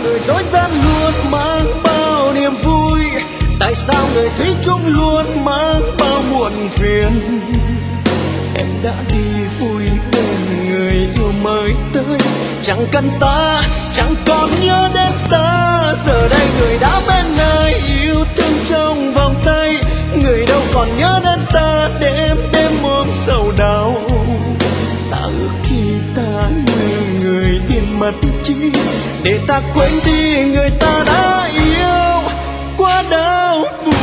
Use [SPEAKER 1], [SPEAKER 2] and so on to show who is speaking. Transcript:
[SPEAKER 1] người dối gian luôn mang bao niềm vui, tại sao người thủy chung luôn mang bao muộn phiền. Em đã đi vui bên người yêu mới tới, chẳng cần ta, chẳng còn nhớ đến ta. Giờ đây người đã bên nơi yêu thương trong vòng tay, người đâu còn nhớ đến ta đêm đêm ôm sầu đau. Ta ước chi ta như người điên mất trí, để ta quên đi người ta đã yêu quá đau buồn.